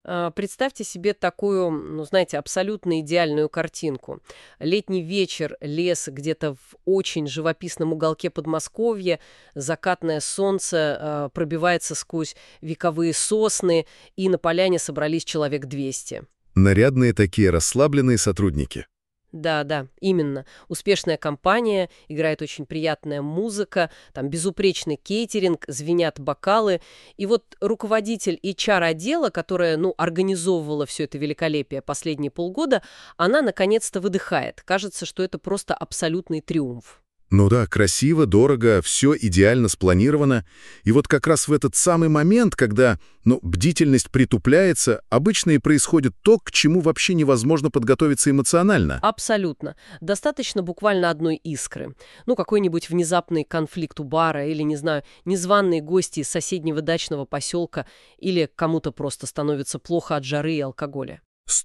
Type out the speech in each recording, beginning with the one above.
Представьте себе такую, ну, знаете, абсолютно идеальную картинку. Летний вечер, лес где-то в очень живописном уголке Подмосковья, закатное солнце пробивается сквозь вековые сосны, и на поляне собрались человек 200. Нарядные такие расслабленные сотрудники. Да, да, именно. Успешная компания, играет очень приятная музыка, там безупречный кейтеринг, звенят бокалы. И вот руководитель HR-отдела, которая, ну, организовывала все это великолепие последние полгода, она наконец-то выдыхает. Кажется, что это просто абсолютный триумф. Ну да, красиво, дорого, все идеально спланировано. И вот как раз в этот самый момент, когда, бдительность притупляется, обычно и происходит то, к чему вообще невозможно подготовиться эмоционально. Абсолютно. Достаточно буквально одной искры. Ну, какой-нибудь внезапный конфликт у бара или, не знаю, незваные гости из соседнего дачного поселка или кому-то просто становится плохо от жары и алкоголя.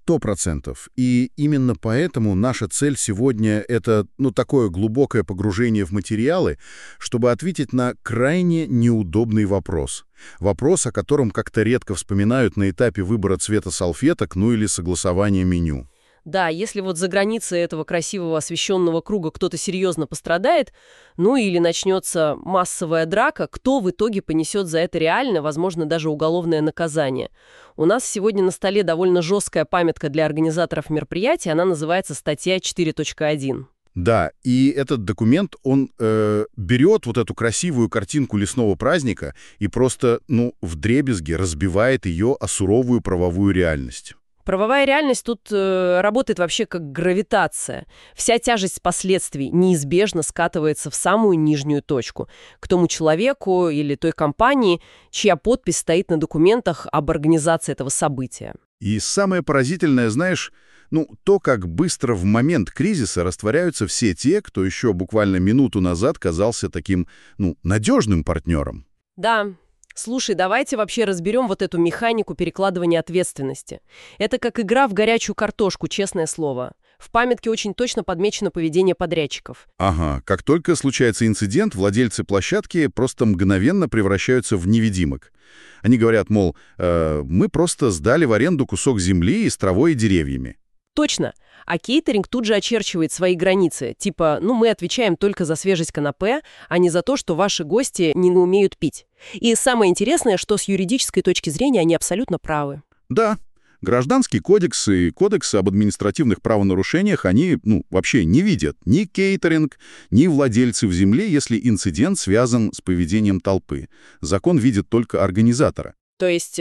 100%. И именно поэтому наша цель сегодня — это, такое глубокое погружение в материалы, чтобы ответить на крайне неудобный вопрос. Вопрос, о котором как-то редко вспоминают на этапе выбора цвета салфеток, или согласования меню. Да, если вот за границей этого красивого освещенного круга кто-то серьезно пострадает, ну или начнется массовая драка, кто в итоге понесет за это реально, возможно, даже уголовное наказание? У нас сегодня на столе довольно жесткая памятка для организаторов мероприятия, она называется статья 4.1. Да, и этот документ, он берет вот эту красивую картинку лесного праздника и просто, вдребезги разбивает ее о суровую правовую реальность. Правовая реальность тут работает вообще как гравитация. Вся тяжесть последствий неизбежно скатывается в самую нижнюю точку, к тому человеку или той компании, чья подпись стоит на документах об организации этого события. И самое поразительное, знаешь, то, как быстро в момент кризиса растворяются все те, кто еще буквально минуту назад казался таким, надежным партнером. Да. Слушай, давайте вообще разберем вот эту механику перекладывания ответственности. Это как игра в горячую картошку, честное слово. В памятке очень точно подмечено поведение подрядчиков. Ага, как только случается инцидент, владельцы площадки просто мгновенно превращаются в невидимок. Они говорят, мол, мы просто сдали в аренду кусок земли с травой и деревьями. Точно. А кейтеринг тут же очерчивает свои границы. Типа, мы отвечаем только за свежесть канапе, а не за то, что ваши гости не умеют пить. И самое интересное, что с юридической точки зрения они абсолютно правы. Да, Гражданский кодекс и кодекс об административных правонарушениях, они, вообще не видят ни кейтеринг, ни владельцев земли, если инцидент связан с поведением толпы. Закон видит только организатора. То есть,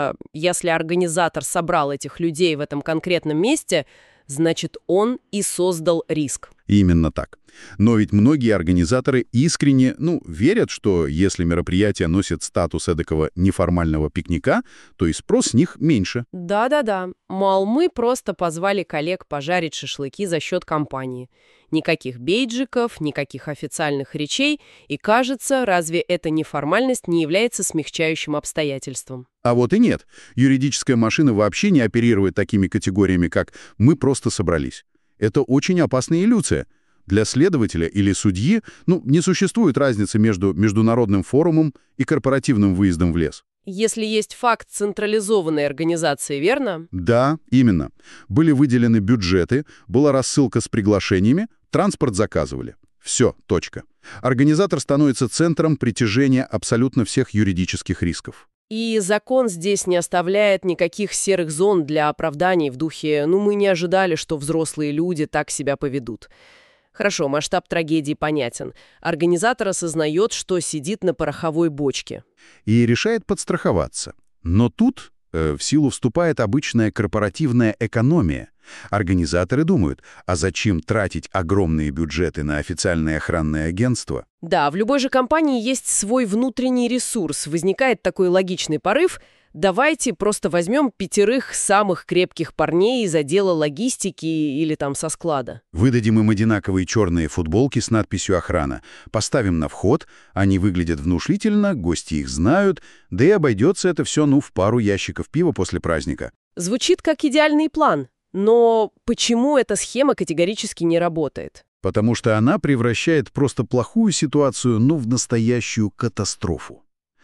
если организатор собрал этих людей в этом конкретном месте, значит, он и создал риск. Именно так. Но ведь многие организаторы искренне, верят, что если мероприятие носит статус эдакого неформального пикника, то и спрос с них меньше. Да-да-да. Мол, мы просто позвали коллег пожарить шашлыки за счет компании. Никаких бейджиков, никаких официальных речей. И кажется, разве эта неформальность не является смягчающим обстоятельством? А вот и нет. Юридическая машина вообще не оперирует такими категориями, как «мы просто собрались». Это очень опасная иллюзия. Для следователя или судьи, не существует разницы между международным форумом и корпоративным выездом в лес. Если есть факт централизованной организации, верно? Да, именно. Были выделены бюджеты, была рассылка с приглашениями, транспорт заказывали. Все, точка. Организатор становится центром притяжения абсолютно всех юридических рисков. И закон здесь не оставляет никаких серых зон для оправданий в духе мы не ожидали, что взрослые люди так себя поведут». Хорошо, масштаб трагедии понятен. Организатор осознает, что сидит на пороховой бочке. И решает подстраховаться. Но тут в силу вступает обычная корпоративная экономия. Организаторы думают, а зачем тратить огромные бюджеты на официальное охранное агентство? Да, в любой же компании есть свой внутренний ресурс. Возникает такой логичный порыв. Давайте просто возьмем 5 самых крепких парней из отдела логистики или там со склада. Выдадим им одинаковые черные футболки с надписью «Охрана». Поставим на вход, они выглядят внушительно, гости их знают, да и обойдется это все, в пару ящиков пива после праздника. Звучит как идеальный план. Но почему эта схема категорически не работает? Потому что она превращает просто плохую ситуацию, в настоящую катастрофу.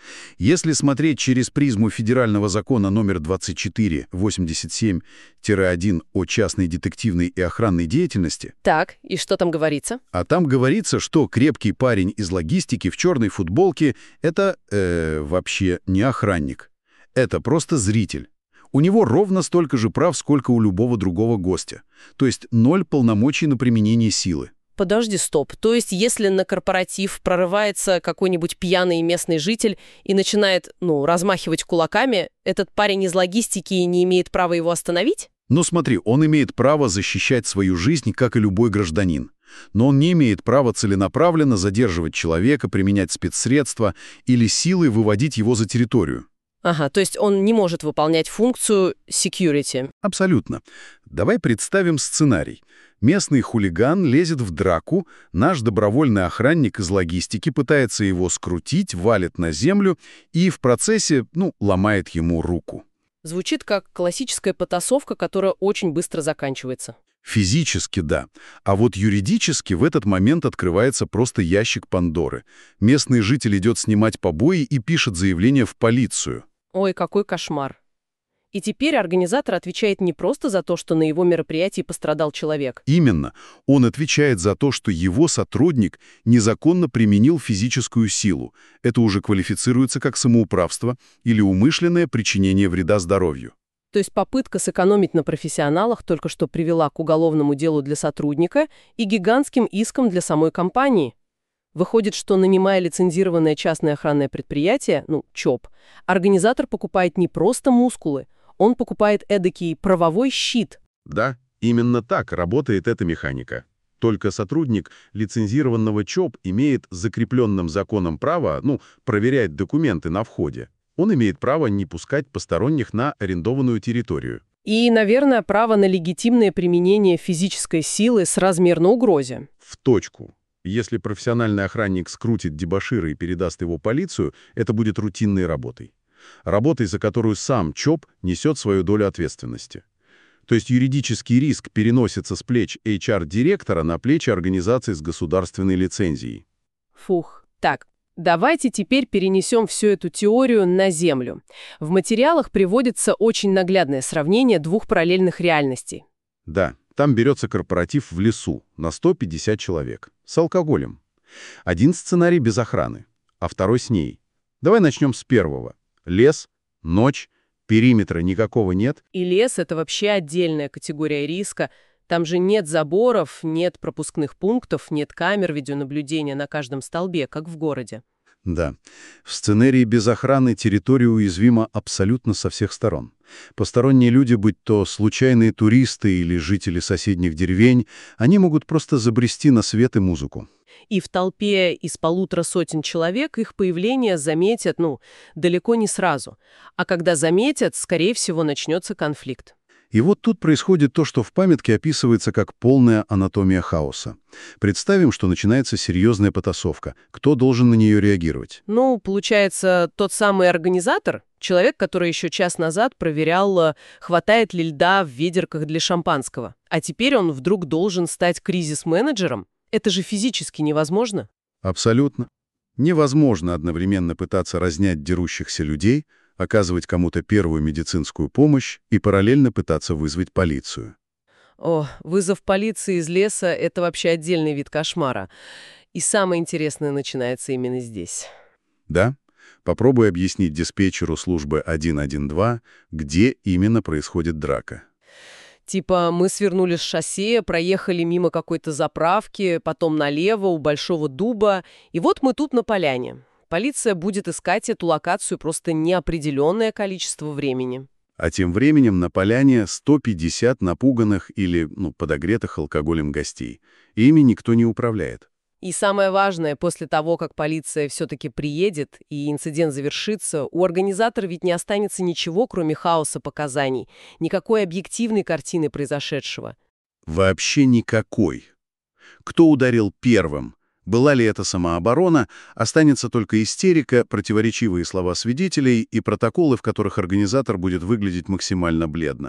Если смотреть через призму федерального закона номер 2487-1 о частной детективной и охранной деятельности, Так, и что там говорится? а там говорится, что крепкий парень из логистики в черной футболке — это, вообще не охранник. Это просто зритель. У него ровно столько же прав, сколько у любого другого гостя. То есть 0 полномочий на применение силы. Подожди, стоп. То есть, если на корпоратив прорывается какой-нибудь пьяный местный житель и начинает, размахивать кулаками, этот парень из логистики не имеет права его остановить? Но смотри, он имеет право защищать свою жизнь, как и любой гражданин. Но он не имеет права целенаправленно задерживать человека, применять спецсредства или силой выводить его за территорию. Ага, то есть он не может выполнять функцию security. Абсолютно. Давай представим сценарий. Местный хулиган лезет в драку, наш добровольный охранник из логистики пытается его скрутить, валит на землю и в процессе, ломает ему руку. Звучит как классическая потасовка, которая очень быстро заканчивается. Физически да. А вот юридически в этот момент открывается просто ящик Пандоры. Местный житель идет снимать побои и пишет заявление в полицию. Ой, какой кошмар. И теперь организатор отвечает не просто за то, что на его мероприятии пострадал человек. Именно. Он отвечает за то, что его сотрудник незаконно применил физическую силу. Это уже квалифицируется как самоуправство или умышленное причинение вреда здоровью. То есть попытка сэкономить на профессионалах только что привела к уголовному делу для сотрудника и гигантским искам для самой компании. Выходит, что, нанимая лицензированное частное охранное предприятие, ЧОП, организатор покупает не просто мускулы, он покупает эдакий правовой щит. Да, именно так работает эта механика. Только сотрудник лицензированного ЧОП имеет закрепленным законом право, проверять документы на входе. Он имеет право не пускать посторонних на арендованную территорию. И, наверное, право на легитимное применение физической силы соразмерно угрозе. В точку. Если профессиональный охранник скрутит дебошира и передаст его полицию, это будет рутинной работой. Работой, за которую сам ЧОП несет свою долю ответственности. То есть юридический риск переносится с плеч HR-директора на плечи организации с государственной лицензией. Фух. Так, давайте теперь перенесем всю эту теорию на Землю. В материалах приводится очень наглядное сравнение двух параллельных реальностей. Да, там берется корпоратив в лесу на 150 человек с алкоголем. Один сценарий без охраны, а второй с ней. Давай начнем с первого. Лес, ночь, периметра никакого нет. И лес — это вообще отдельная категория риска. Там же нет заборов, нет пропускных пунктов, нет камер видеонаблюдения на каждом столбе, как в городе. Да, в сценарии без охраны территория уязвима абсолютно со всех сторон. Посторонние люди, будь то случайные туристы или жители соседних деревень, они могут просто забрести на свет и музыку. И в толпе из 150 человек их появление заметят, далеко не сразу. А когда заметят, скорее всего, начнется конфликт. И вот тут происходит то, что в памятке описывается как полная анатомия хаоса. Представим, что начинается серьезная потасовка. Кто должен на нее реагировать? Получается, тот самый организатор, человек, который еще час назад проверял, хватает ли льда в ведерках для шампанского. А теперь он вдруг должен стать кризис-менеджером. Это же физически невозможно. Абсолютно. Невозможно одновременно пытаться разнять дерущихся людей, оказывать кому-то первую медицинскую помощь и параллельно пытаться вызвать полицию. О, вызов полиции из леса — это вообще отдельный вид кошмара. И самое интересное начинается именно здесь. Да? Попробуй объяснить диспетчеру службы 112, где именно происходит драка. Типа мы свернули с шоссе, проехали мимо какой-то заправки, потом налево у Большого дуба, и вот мы тут на поляне. Полиция будет искать эту локацию просто неопределенное количество времени. А тем временем на поляне 150 напуганных или, подогретых алкоголем гостей. И ими никто не управляет. И самое важное, после того, как полиция все-таки приедет и инцидент завершится, у организатора ведь не останется ничего, кроме хаоса показаний, никакой объективной картины произошедшего. Вообще никакой. Кто ударил первым? Была ли это самооборона? Останется только истерика, противоречивые слова свидетелей и протоколы, в которых организатор будет выглядеть максимально бледно.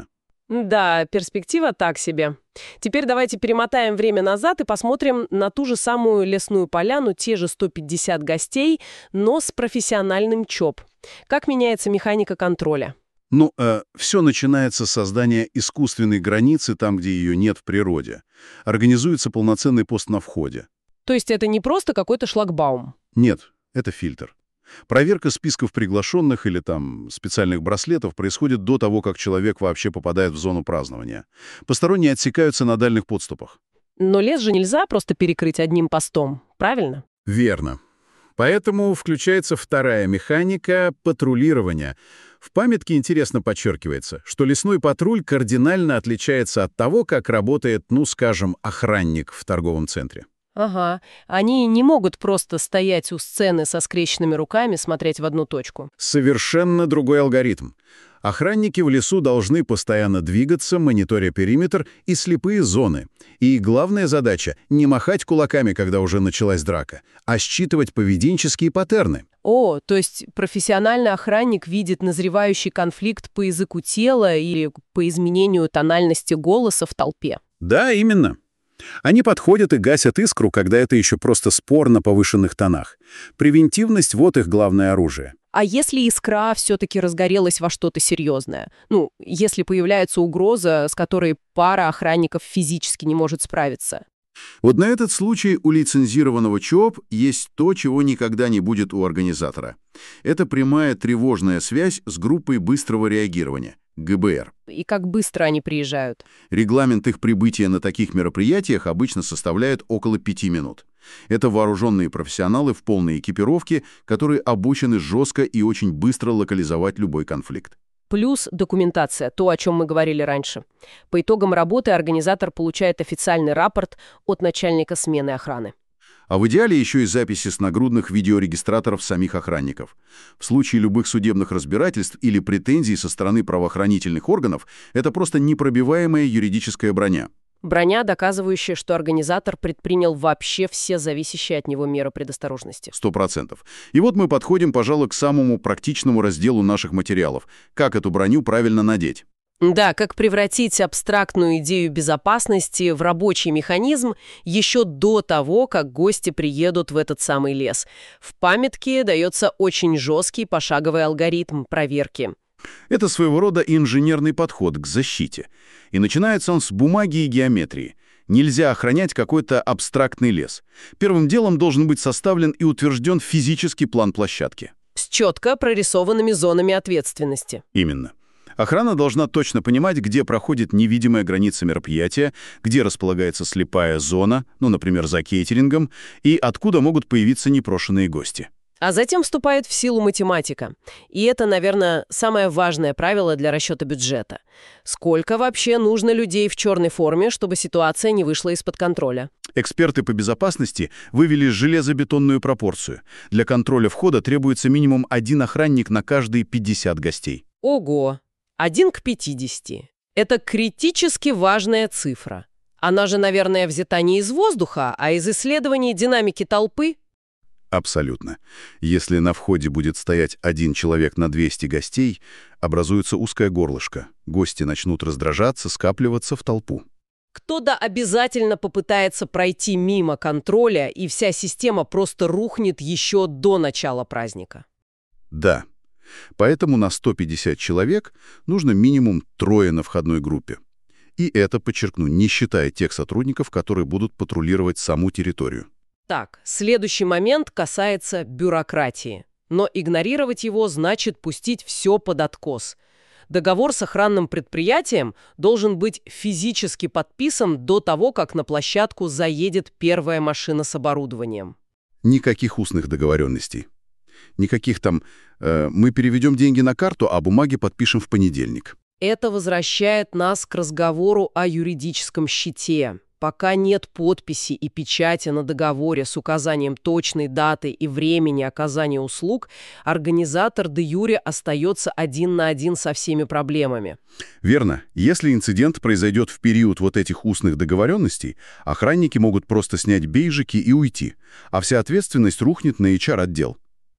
Да, перспектива так себе. Теперь давайте перемотаем время назад и посмотрим на ту же самую лесную поляну, те же 150 гостей, но с профессиональным ЧОП. Как меняется механика контроля? Ну, все начинается с создания искусственной границы там, где ее нет в природе. Организуется полноценный пост на входе. То есть это не просто какой-то шлагбаум? Нет, это фильтр. Проверка списков приглашенных или там специальных браслетов происходит до того, как человек вообще попадает в зону празднования. Посторонние отсекаются на дальних подступах. Но лес же нельзя просто перекрыть одним постом, правильно? Верно. Поэтому включается вторая механика — патрулирования. В памятке интересно подчеркивается, что лесной патруль кардинально отличается от того, как работает, ну, скажем, охранник в торговом центре. Ага, они не могут просто стоять у сцены со скрещенными руками, смотреть в одну точку. Совершенно другой алгоритм. Охранники в лесу должны постоянно двигаться, мониторя периметр и слепые зоны. И главная задача — не махать кулаками, когда уже началась драка, а считывать поведенческие паттерны. О, то есть профессиональный охранник видит назревающий конфликт по языку тела или по изменению тональности голоса в толпе. Да, именно. Они подходят и гасят искру, когда это еще просто спор на повышенных тонах. Превентивность — вот их главное оружие. А если искра все-таки разгорелась во что-то серьезное? Ну, если появляется угроза, с которой пара охранников физически не может справиться? Вот на этот случай у лицензированного ЧОП есть то, чего никогда не будет у организатора. Это прямая тревожная связь с группой быстрого реагирования – ГБР. И как быстро они приезжают? Регламент их прибытия на таких мероприятиях обычно составляет около 5 минут. Это вооруженные профессионалы в полной экипировке, которые обучены жестко и очень быстро локализовать любой конфликт. Плюс документация, то, о чем мы говорили раньше. По итогам работы организатор получает официальный рапорт от начальника смены охраны. А в идеале еще и записи с нагрудных видеорегистраторов самих охранников. В случае любых судебных разбирательств или претензий со стороны правоохранительных органов это просто непробиваемая юридическая броня. Броня, доказывающая, что организатор предпринял вообще все зависящие от него меры предосторожности. 100%. И вот мы подходим, пожалуй, к самому практичному разделу наших материалов. Как эту броню правильно надеть? Да, как превратить абстрактную идею безопасности в рабочий механизм еще до того, как гости приедут в этот самый лес. В памятке дается очень жесткий пошаговый алгоритм проверки. Это своего рода инженерный подход к защите. И начинается он с бумаги и геометрии. Нельзя охранять какой-то абстрактный лес. Первым делом должен быть составлен и утвержден физический план площадки. С четко прорисованными зонами ответственности. Именно. Охрана должна точно понимать, где проходит невидимая граница мероприятия, где располагается слепая зона, ну, например, за кейтерингом, и откуда могут появиться непрошенные гости. А затем вступает в силу математика. И это, наверное, самое важное правило для расчета бюджета. Сколько вообще нужно людей в черной форме, чтобы ситуация не вышла из-под контроля? Эксперты по безопасности вывели железобетонную пропорцию. Для контроля входа требуется минимум 1 охранник на каждые 50 гостей. Ого! 1 к 50. Это критически важная цифра. Она же, наверное, взята не из воздуха, а из исследований динамики толпы. Абсолютно. Если на входе будет стоять 1 человек на 200 гостей, образуется узкое горлышко. Гости начнут раздражаться, скапливаться в толпу. Кто-то обязательно попытается пройти мимо контроля, и вся система просто рухнет еще до начала праздника. Да. Поэтому на 150 человек нужно минимум 3 на входной группе. И это, подчеркну, не считая тех сотрудников, которые будут патрулировать саму территорию. Так, следующий момент касается бюрократии. Но игнорировать его значит пустить все под откос. Договор с охранным предприятием должен быть физически подписан до того, как на площадку заедет первая машина с оборудованием. Никаких устных договоренностей. Никаких там «мы переведем деньги на карту, а бумаги подпишем в понедельник». Это возвращает нас к разговору о юридическом щите. Пока нет подписи и печати на договоре с указанием точной даты и времени оказания услуг, организатор де юре остается 1 на 1 со всеми проблемами. Верно. Если инцидент произойдет в период вот этих устных договоренностей, охранники могут просто снять бейджики и уйти, а вся ответственность рухнет на HR-отдел.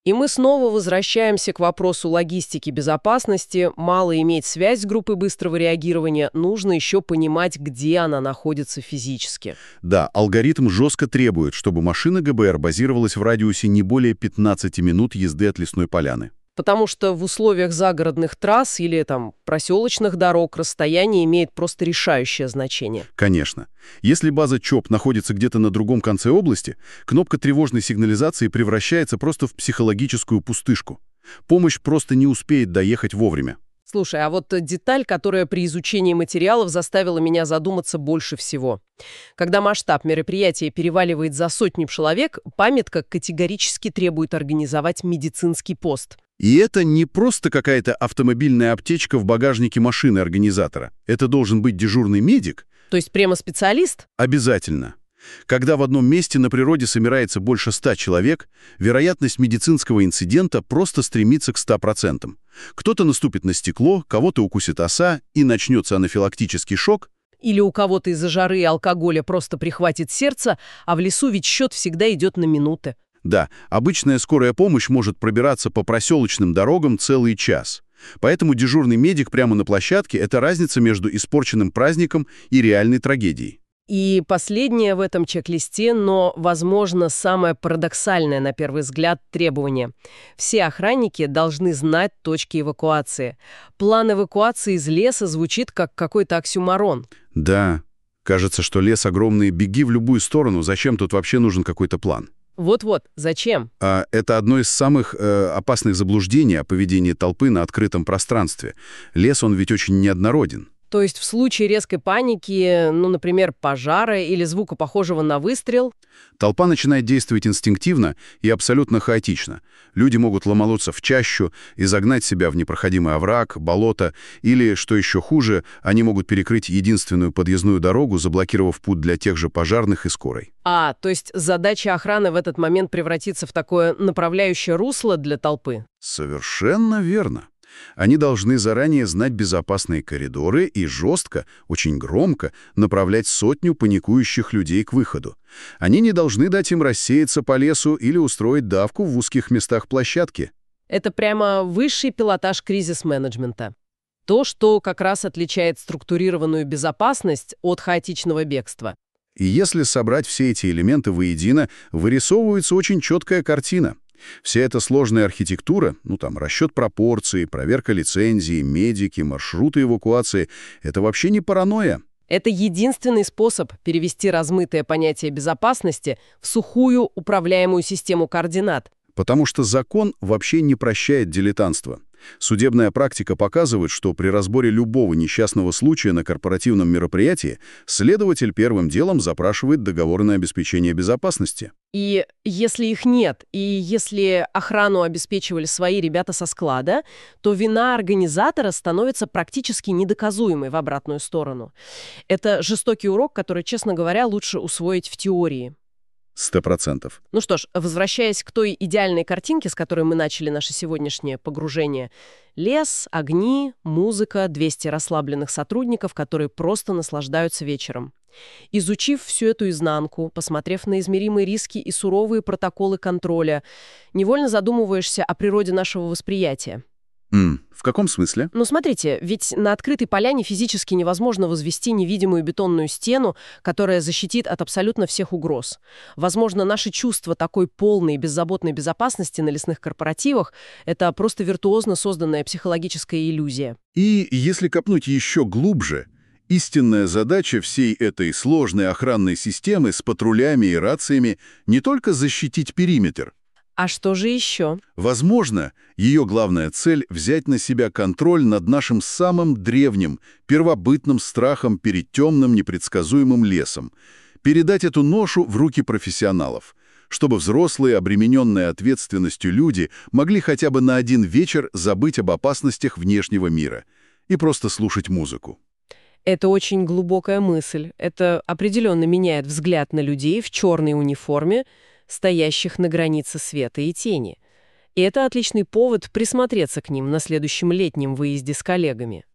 И мы снова возвращаемся к вопросу логистики безопасности. Мало иметь связь с группой быстрого реагирования, нужно еще понимать, где она находится физически. Да, алгоритм жестко требует, чтобы машина ГБР базировалась в радиусе не более 15 минут езды от лесной поляны. Потому что в условиях загородных трасс или проселочных дорог расстояние имеет просто решающее значение. Конечно. Если база ЧОП находится где-то на другом конце области, кнопка тревожной сигнализации превращается просто в психологическую пустышку. Помощь просто не успеет доехать вовремя. Слушай, а вот деталь, которая при изучении материалов заставила меня задуматься больше всего. Когда масштаб мероприятия переваливает за 100 человек, памятка категорически требует организовать медицинский пост. И это не просто какая-то автомобильная аптечка в багажнике машины организатора. Это должен быть дежурный медик. То есть прямо специалист? Обязательно. Когда в одном месте на природе собирается больше 100 человек, вероятность медицинского инцидента просто стремится к 100%. Кто-то наступит на стекло, кого-то укусит оса, и начнется анафилактический шок. Или у кого-то из-за жары и алкоголя просто прихватит сердце, а в лесу ведь счет всегда идет на минуты. Да, обычная скорая помощь может пробираться по проселочным дорогам целый час. Поэтому дежурный медик прямо на площадке – это разница между испорченным праздником и реальной трагедией. И последнее в этом чек-листе, но, возможно, самое парадоксальное на первый взгляд требование. Все охранники должны знать точки эвакуации. План эвакуации из леса звучит как какой-то оксюморон. Да, кажется, что лес огромный, беги в любую сторону, зачем тут вообще нужен какой-то план? Вот-вот, зачем? Это одно из самых опасных заблуждений о поведении толпы на открытом пространстве. Лес, он ведь очень неоднороден. То есть в случае резкой паники, например, пожара или звука, похожего на выстрел... Толпа начинает действовать инстинктивно и абсолютно хаотично. Люди могут ломануться в чащу и загнать себя в непроходимый овраг, болото, или, что еще хуже, они могут перекрыть единственную подъездную дорогу, заблокировав путь для тех же пожарных и скорой. То есть задача охраны в этот момент превратится в такое направляющее русло для толпы? Совершенно верно. Они должны заранее знать безопасные коридоры и жестко, очень громко направлять сотню паникующих людей к выходу. Они не должны дать им рассеяться по лесу или устроить давку в узких местах площадки. Это прямо высший пилотаж кризис-менеджмента. То, что как раз отличает структурированную безопасность от хаотичного бегства. И если собрать все эти элементы воедино, вырисовывается очень четкая картина. Вся эта сложная архитектура, расчет пропорций, проверка лицензий, медики, маршруты эвакуации — это вообще не паранойя. Это единственный способ перевести размытое понятие безопасности в сухую управляемую систему координат. Потому что закон вообще не прощает дилетантство. Судебная практика показывает, что при разборе любого несчастного случая на корпоративном мероприятии следователь первым делом запрашивает договоры на обеспечение безопасности. И если их нет, и если охрану обеспечивали свои ребята со склада, то вина организатора становится практически недоказуемой в обратную сторону. Это жестокий урок, который, честно говоря, лучше усвоить в теории. 100%. Ну что ж, возвращаясь к той идеальной картинке, с которой мы начали наше сегодняшнее погружение. Лес, огни, музыка, 200 расслабленных сотрудников, которые просто наслаждаются вечером. Изучив всю эту изнанку, посмотрев на измеримые риски и суровые протоколы контроля, невольно задумываешься о природе нашего восприятия. В каком смысле? Смотрите, ведь на открытой поляне физически невозможно возвести невидимую бетонную стену, которая защитит от абсолютно всех угроз. Возможно, наше чувство такой полной и беззаботной безопасности на лесных корпоративах — это просто виртуозно созданная психологическая иллюзия. И если копнуть еще глубже, истинная задача всей этой сложной охранной системы с патрулями и рациями не только защитить периметр. А что же еще? Возможно, ее главная цель — взять на себя контроль над нашим самым древним, первобытным страхом перед темным, непредсказуемым лесом, передать эту ношу в руки профессионалов, чтобы взрослые, обремененные ответственностью люди могли хотя бы на один вечер забыть об опасностях внешнего мира и просто слушать музыку. Это очень глубокая мысль. Это определенно меняет взгляд на людей в черной униформе, стоящих на границе света и тени. И это отличный повод присмотреться к ним на следующем летнем выезде с коллегами.